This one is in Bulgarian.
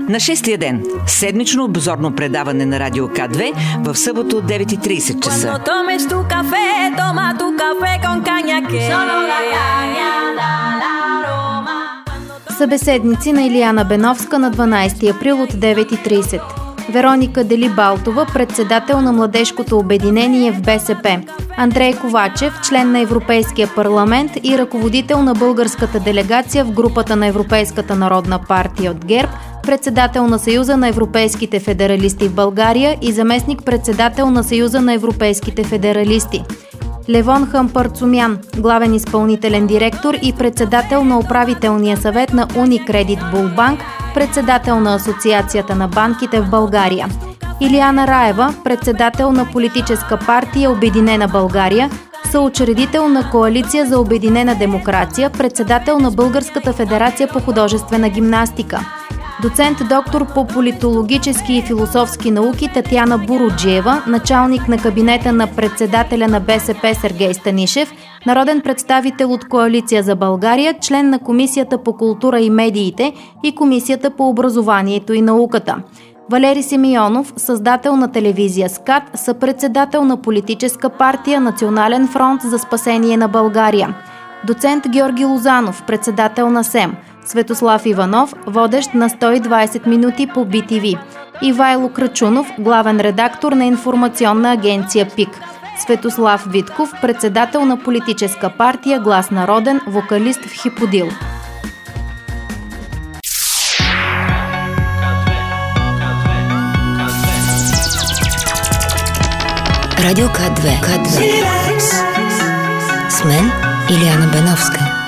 На шестия ден, седмично обзорно предаване на Радио К2 в събота от 9:30 часа. Събеседници на Илияна Беновска на 12 април от 9:30. Вероника Дели-Балтова, председател на Младежкото обединение в БСП. Андрей Ковачев, член на Европейския парламент и ръководител на българската делегация в групата на Европейската народна партия от ГЕРБ, председател на Съюза на европейските федералисти в България и заместник-председател на Съюза на европейските федералисти. Левон Хампарцумян, главен изпълнителен директор и председател на управителния съвет на Уникредит Булбанк, председател на Асоциацията на банките в България. Илияна Раева, председател на политическа партия Обединена България, съучредител на Коалиция за обединена демокрация, председател на Българската федерация по художествена гимнастика. Доцент доктор по политологически и философски науки Татяна Буруджиева, началник на кабинета на председателя на БСП Сергей Станишев, народен представител от Коалиция за България, член на Комисията по култура и медиите и Комисията по образованието и науката. Валери Симеонов, създател на телевизия СКАТ, съпредседател на политическа партия Национален фронт за спасение на България. Доцент Георги Лозанов, председател на СЕМ. Светослав Иванов, водещ на 120 минути по BTV. Ивайло Крачунов, главен редактор на информационна агенция ПИК. Светослав Витков, председател на политическа партия Глас народен, вокалист в Хиподил. Радио К2. С мен Илияна Беновска.